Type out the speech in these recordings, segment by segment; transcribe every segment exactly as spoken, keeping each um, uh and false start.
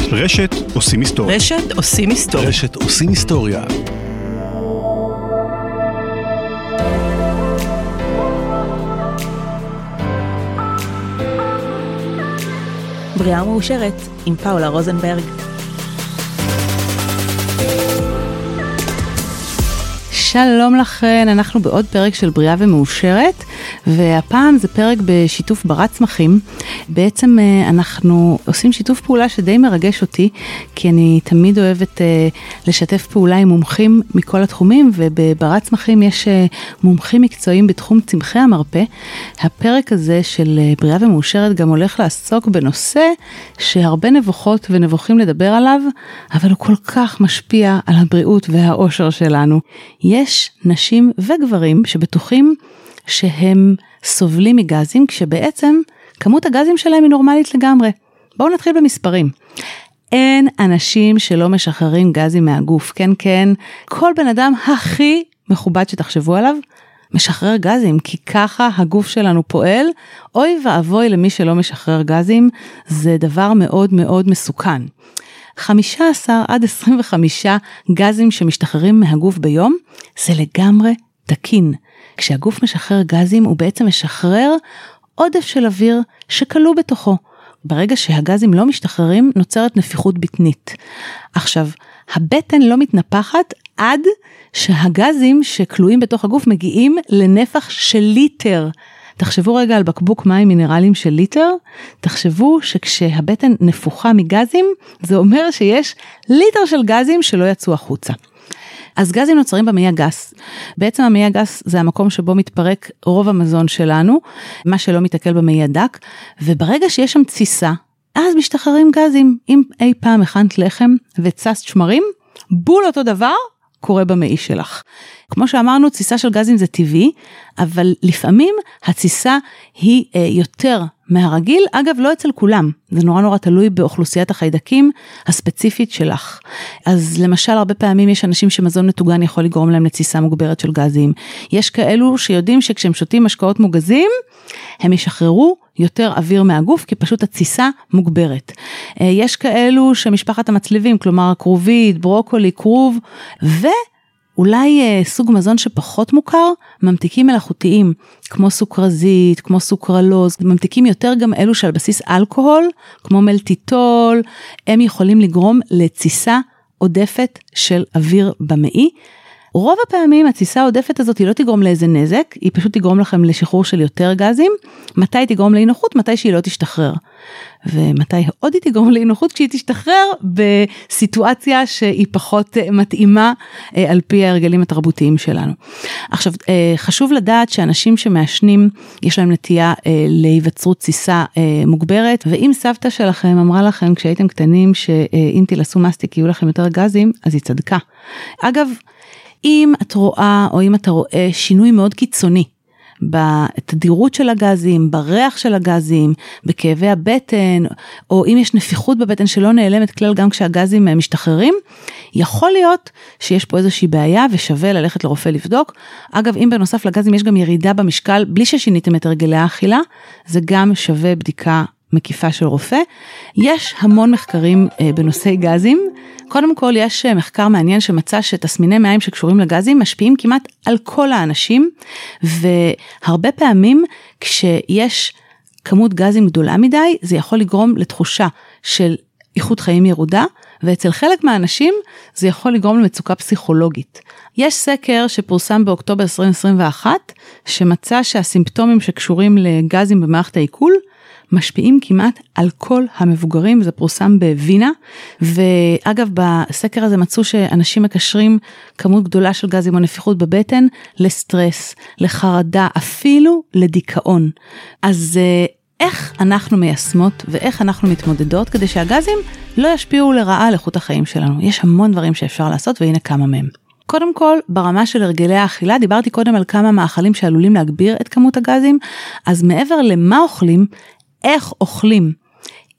רשת עושים היסטוריה. רשת עושים היסטוריה. רשת עושים היסטוריה. בריאה מאושרת עם פאולה רוזנברג. שלום לכן, אנחנו בעוד פרק של בריאה ומאושרת, והפעם זה פרק בשיתוף ברת צמחים. בעצם אנחנו עושים שיתוף פעולה שדי מרגש אותי, כי אני תמיד אוהבת לשתף פעולה עם מומחים מכל התחומים, ובברת צמחים יש מומחים מקצועיים בתחום צמחי המרפא. הפרק הזה של בריאה ומאושרת גם הולך לעסוק בנושא שהרבה נבוכות ונבוכים לדבר עליו, אבל הוא כל כך משפיע על הבריאות והאושר שלנו. יש נשים וגברים שבטוחים שהם סובלים מגזים, כשבעצם כמות הגזים שלהם היא נורמלית לגמרי. בואו נתחיל במספרים. אין אנשים שלא משחררים גזים מהגוף. כן, כן. כל בן אדם הכי מכובד שתחשבו עליו, משחרר גזים, כי ככה הגוף שלנו פועל. אוי ואבוי למי שלא משחרר גזים, זה דבר מאוד מאוד מסוכן. חמישה עשר עד עשרים וחמישה גזים שמשתחררים מהגוף ביום, זה לגמרי תקין. כשהגוף משחרר גזים, הוא בעצם משחרר עודף של אוויר שכלוא בתוכו. ברגע שהגזים לא משתחררים, נוצרת נפיחות בטנית. עכשיו, הבטן לא מתנפחת עד שהגזים שכלואים בתוך הגוף מגיעים לנפח של ליטר. תחשבו רגע על בקבוק מים מינרלים של ליטר, תחשבו שכשהבטן נפוחה מגזים, זה אומר שיש ליטר של גזים שלא יצאו החוצה. אז גזים נוצרים במעי הגס. בעצם המעי הגס זה המקום שבו מתפרק רוב המזון שלנו, מה שלא מתעכל במעי הדק, וברגע שיש שם תסיסה, אז משתחררים גזים. אם אי פעם הכנת לחם וצסת שמרים, בול אותו דבר קורה במעי שלך. כמו שאמרנו, תסיסה של גזים זה טבעי, אבל לפעמים התסיסה היא אה, יותר מהרגיל, אגב לא אצל כולם, זה נורא נורא תלוי באוכלוסיית החיידקים הספציפית שלך. אז למשל הרבה פעמים יש אנשים שמזון מטוגן יכול לגרום להם לתסיסה מוגברת של גזים, יש כאלו שיודעים שכשהם שותים משקאות מוגזים, הם ישחררו יותר אוויר מהגוף, כי פשוט התסיסה מוגברת. יש כאלו שמשפחת המצליבים, כלומר כרובית, ברוקולי, כרוב, ו... אולי אה, סוג מזון שפחות מוכר, ממתיקים מלאכותיים, כמו סוכרזית, כמו סוכרלוז, ממתיקים יותר גם אלו שעל בסיס אלכוהול, כמו מלטיטול, הם יכולים לגרום לתסיסה עודפת של אוויר במעי. רוב הפעמים התסיסה העודפת הזאת היא לא תגרום לאיזה נזק, היא פשוט תגרום לכם לשחרור של יותר גזים. מתי תגרום לאי-נוחות? מתי שהיא לא תשתחרר. ומתי עוד היא תגרום לאי-נוחות? כשהיא תשתחרר בסיטואציה שהיא פחות מתאימה על פי ההרגלים התרבותיים שלנו. עכשיו, חשוב לדעת שאנשים שמעשנים, יש להם נטייה להיווצרות תסיסה מוגברת, ואם סבתא שלכם אמרה לכם כשהייתם קטנים שאם תלסו מסטיק יהיו לכם יותר גזים, אז היא צדקה. אגב, אם את רואה או אם אתה רואה שינוי מאוד קיצוני בתדירות של הגזים, בריח של הגזים, בכאבי הבטן, או אם יש נפיחות בבטן שלא נעלמת כלל גם כשהגזים משתחררים, יכול להיות שיש פה איזושהי בעיה ושווה ללכת לרופא לבדוק. אגב, אם בנוסף לגזים יש גם ירידה במשקל, בלי ששיניתם את הרגלי האכילה, זה גם שווה בדיקה מקיפה של רופא. יש המון מחקרים בנושאי גזים. קודם כל יש מחקר מעניין שמצא שתסמיני מעיים שקשורים לגזים משפיעים כמעט על כל האנשים, והרבה פעמים כשיש כמות גזים גדולה מדי, זה יכול לגרום לתחושה של איכות חיים ירודה, ואצל חלק מהאנשים זה יכול לגרום למצוקה פסיכולוגית. יש סקר שפורסם באוקטובר עשרים עשרים ואחת, שמצא שהסימפטומים שקשורים לגזים במערכת העיכול, משפיעים כמעט על כל המבוגרים, זה פורסם בווינה, ואגב בסקר הזה מצאו שאנשים מקשרים כמות גדולה של גזים או נפיחות בבטן, לסטרס, לחרדה, אפילו לדיכאון. אז איך אנחנו מיישמות ואיך אנחנו מתמודדות כדי שהגזים לא ישפיעו לרעה על איכות החיים שלנו? יש המון דברים שאפשר לעשות והנה כמה מהם. קודם כל, ברמה של הרגלי האכילה, דיברתי קודם על כמה מאכלים שעלולים להגביר את כמות הגזים, אז מעבר למה אוכלים, איך אוכלים.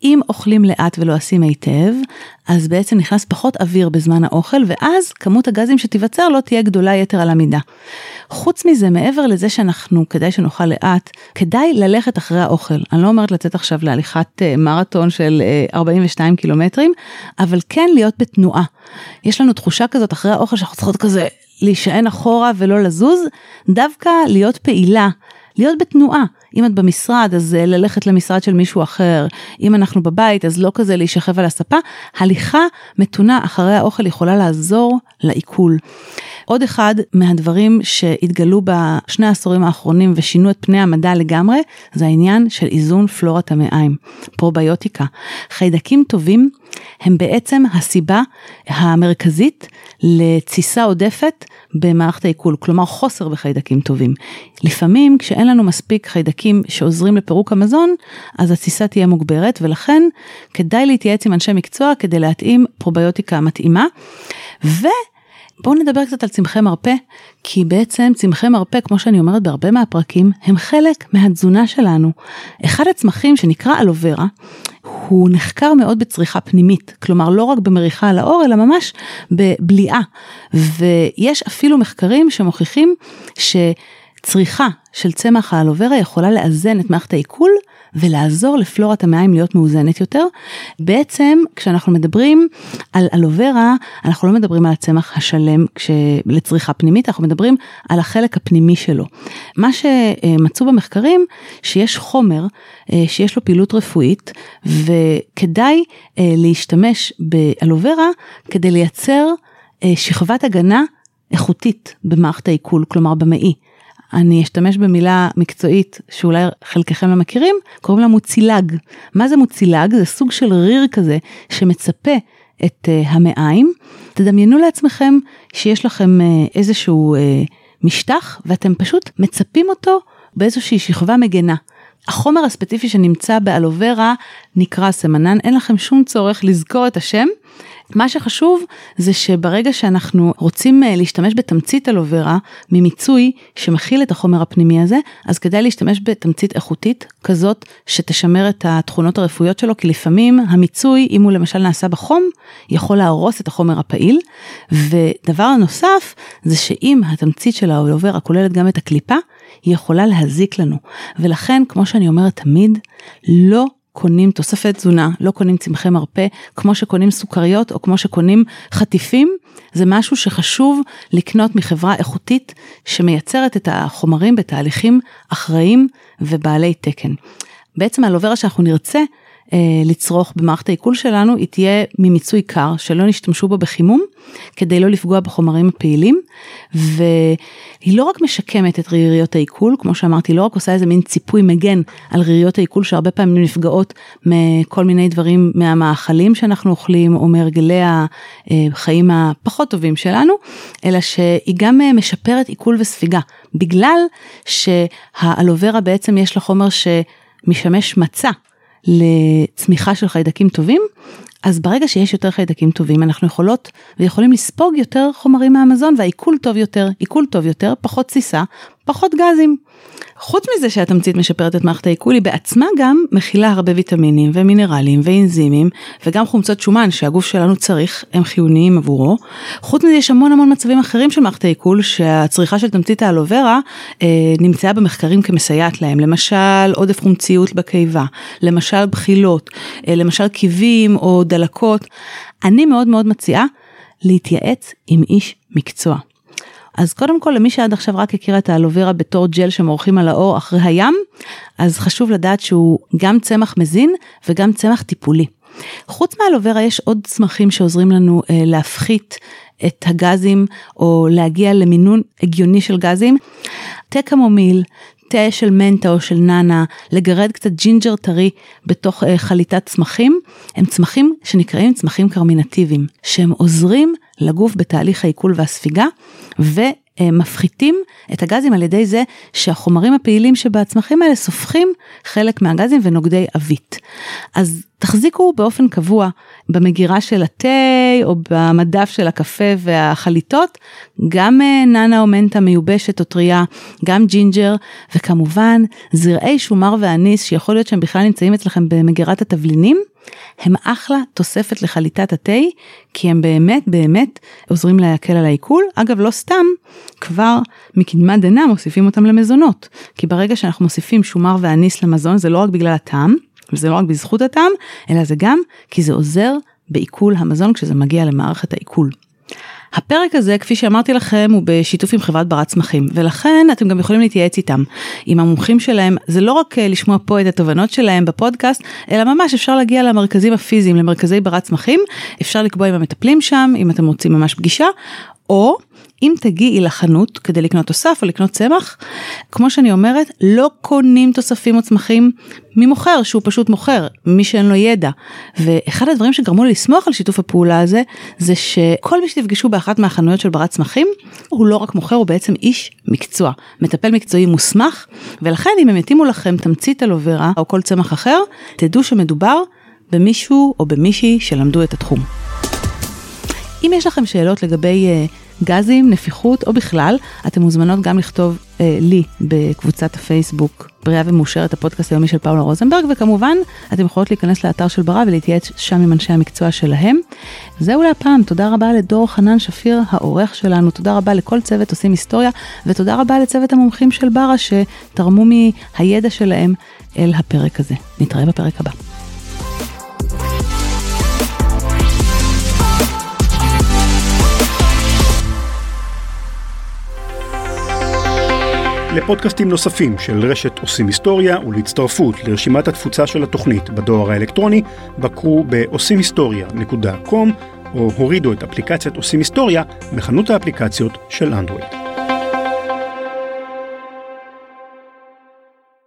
אם אוכלים לאט ולא עושים היטב, אז בעצם נכנס פחות אוויר בזמן האוכל, ואז כמות הגזים שתיווצר לא תהיה גדולה יתר על המידה. חוץ מזה, מעבר לזה שאנחנו, כדאי שנאכל לאט, כדאי ללכת אחרי האוכל. אני לא אומרת לצאת עכשיו להליכת מרתון של ארבעים ושניים קילומטרים, אבל כן להיות בתנועה. יש לנו תחושה כזאת אחרי האוכל שאנחנו צריכות כזה להישען אחורה ולא לזוז, דווקא להיות פעילה, להיות בתנועה. אם את במשרד, אז ללכת למשרד של מישהו אחר. אם אנחנו בבית, אז לא כזה להישכב על הספה. הליכה מתונה אחרי האוכל יכולה לעזור לעיכול. עוד אחד מהדברים שהתגלו בשני העשורים האחרונים ושינו את פני המדע לגמרי, זה העניין של איזון פלורת המעיים, פרוביוטיקה. חיידקים טובים הם בעצם הסיבה המרכזית לתסיסה עודפת במערכת העיכול, כלומר חוסר בחיידקים טובים. לפעמים כשאין לנו מספיק חיידקים שעוזרים לפירוק המזון, אז התסיסה תהיה מוגברת, ולכן כדאי להתייעץ עם אנשי מקצוע כדי להתאים פרוביוטיקה מתאימה. ו בואו נדבר קצת על צמחי מרפא, כי בעצם צמחי מרפא, כמו שאני אומרת בהרבה מהפרקים, הם חלק מהתזונה שלנו. אחד הצמחים שנקרא אלוברה, הוא נחקר מאוד בצריכה פנימית, כלומר לא רק במריחה על האור, אלא ממש בבליעה. ויש אפילו מחקרים שמוכיחים שצריכה של צמח האלוברה יכולה לאזן את מערכת העיכול, ולעזור לפלורת המעיים להיות מאוזנת יותר. בעצם כשאנחנו מדברים על אלוברה, אנחנו לא מדברים על הצמח השלם לצריכה פנימית, אנחנו מדברים על החלק הפנימי שלו. מה שמצאו במחקרים, שיש חומר שיש לו פעילות רפואית, וכדאי להשתמש באלוברה כדי לייצר שכבת הגנה איכותית במערכת העיכול, כלומר במעי. אני אשתמש במילה מקצועית שאולי חלקכם לא מכירים, קוראים לה מוצילג. מה זה מוצילג? זה סוג של ריר כזה שמצפה את uh, המעיים. תדמיינו לעצמכם שיש לכם uh, איזשהו uh, משטח, ואתם פשוט מצפים אותו באיזושהי שכבה מגנה. החומר הספציפי שנמצא באלוברה נקרא סמנן, אין לכם שום צורך לזכור את השם. מה שחשוב זה שברגע שאנחנו רוצים להשתמש בתמצית אלוברה ממיצוי שמכיל את החומר הפנימי הזה, אז כדאי להשתמש בתמצית איכותית כזאת שתשמר את התכונות הרפואיות שלו, כי לפעמים המיצוי, אם הוא למשל נעשה בחום, יכול להרוס את החומר הפעיל. ודבר נוסף זה שאם התמצית של האלוברה כוללת גם את הקליפה, היא יכולה להזיק לנו. ולכן, כמו שאני אומרת תמיד, לא קונים תוספת תזונה, לא קונים צמחי מרפא, כמו שקונים סוכריות או כמו שקונים חטיפים, זה משהו שחשוב לקנות מחברה איכותית שמייצרת את החומרים בתהליכים אחראיים ובעלי תקן. בעצם האלוברה שאנחנו נרצה לצרוך במערכת העיכול שלנו, היא תהיה ממיצוי קר, שלא נשתמשו בו בחימום, כדי לא לפגוע בחומרים הפעילים, והיא לא רק משקמת את ריריות העיכול, כמו שאמרתי, לא רק עושה איזה מין ציפוי מגן על ריריות העיכול, שהרבה פעמים נפגעות מכל מיני דברים מהמאכלים שאנחנו אוכלים, או מהרגלי החיים הפחות טובים שלנו, אלא שהיא גם משפרת עיכול וספיגה, בגלל שהאלוברה בעצם יש לה חומר שמשמש מצע, לצמיחה של חיידקים טובים, אז ברגע שיש יותר חיידקים טובים, אנחנו יכולות ויכולים לספוג יותר חומרים מהמזון, והעיכול טוב יותר, עיכול טוב יותר, פחות סיסה, פחות גזים. חוץ מזה שהתמצית משפרת את מערכת העיכול, היא בעצמה גם מכילה הרבה ויטמינים ומינרלים ואנזימים, וגם חומצות שומן שהגוף שלנו צריך, הם חיוניים עבורו. חוץ מזה יש המון המון מצבים אחרים של מערכת העיכול, שהצריכה של תמצית האלוברה אה, נמצאה במחקרים כמסייעת להם, למשל עודף חומציות בקיבה, למשל בחילות, אה, למשל קיבים או דלקות. אני מאוד מאוד מציעה להתייעץ עם איש מקצוע. אז קודם כל, למי שעד עכשיו רק הכירה את האלוברה בתור ג'ל שמורחים על האור אחרי הים, אז חשוב לדעת שהוא גם צמח מזין וגם צמח טיפולי. חוץ מהאלוברה יש עוד צמחים שעוזרים לנו אה, להפחית את הגזים או להגיע למינון הגיוני של גזים. תה קמומיל, תה של מנטה או של ננה, לגרד קצת ג'ינג'ר טרי בתוך אה, חליטת צמחים, הם צמחים שנקראים צמחים קרמינטיביים, שהם עוזרים לגוף בתהליך העיכול והספיגה, ומפחיתים את הגזים על ידי זה שהחומרים הפעילים שבצמחים האלה סופחים חלק מהגזים ונוגדי אבית. אז תחזיקו באופן קבוע במגירה של התה או במדף של הקפה והחליטות, גם ננה או מנטה מיובשת או טריה, גם ג'ינג'ר, וכמובן זרעי שומר ואניס שיכול להיות שהם בכלל נמצאים אצלכם במגירת התבלינים, הם אחלה תוספת לחליטת התה, כי הם באמת באמת עוזרים להקל על העיכול. אגב, לא סתם, כבר מקדמה דנא מוסיפים אותם למזונות, כי ברגע שאנחנו מוסיפים שומר ואניס למזון, זה לא רק בגלל הטעם, וזה לא רק בזכות הטעם, אלא זה גם כי זה עוזר בעיכול המזון כשזה מגיע למערכת העיכול. הפרק הזה, כפי שאמרתי לכם, הוא בשיתוף עם חברת ברת צמחים, ולכן אתם גם יכולים להתייעץ איתם, עם המומחים שלהם. זה לא רק לשמוע פה את התובנות שלהם בפודקאסט, אלא ממש אפשר להגיע למרכזים הפיזיים, למרכזי ברת צמחים, אפשר לקבוע עם המטפלים שם, אם אתם רוצים ממש פגישה, או אם תגיעי לחנות כדי לקנות תוסף או לקנות צמח, כמו שאני אומרת, לא קונים תוספים או צמחים ממוכר, שהוא פשוט מוכר, מי שאין לו ידע. ואחד הדברים שגרמו לי לשמוח על שיתוף הפעולה הזה, זה שכל מי שתפגשו באחת מהחנויות של ברת צמחים, הוא לא רק מוכר, הוא בעצם איש מקצוע, מטפל מקצועי מוסמך, ולכן אם הם יתימו לכם תמצית אלוברה או כל צמח אחר, תדעו שמדובר במישהו או במישהי שלמדו את התחום. אם יש לכם שאלות לגבי גזים, נפיחות או בכלל, אתם מוזמנות גם לכתוב אה, לי בקבוצת הפייסבוק בריאה ומאושרת, הפודקאסט היומי של פאולה רוזנברג, וכמובן אתם יכולות להיכנס לאתר של ברא ולהתייעץ שם עם אנשי המקצוע שלהם. זהו להפעם, תודה רבה לדור חנן שפיר העורך שלנו, תודה רבה לכל צוות עושים היסטוריה, ותודה רבה לצוות המומחים של ברא שתרמו מהידע שלהם אל הפרק הזה. נתראה בפרק הבא. לפודקאסטים נוספים של רשת עושים היסטוריה ולהצטרפות לרשימת התפוצה של התוכנית בדואר האלקטרוני, בקרו ב-עושים היסטוריה נקודה קום או הורידו את אפליקציית עושים היסטוריה בחנות האפליקציות של אנדרואיד.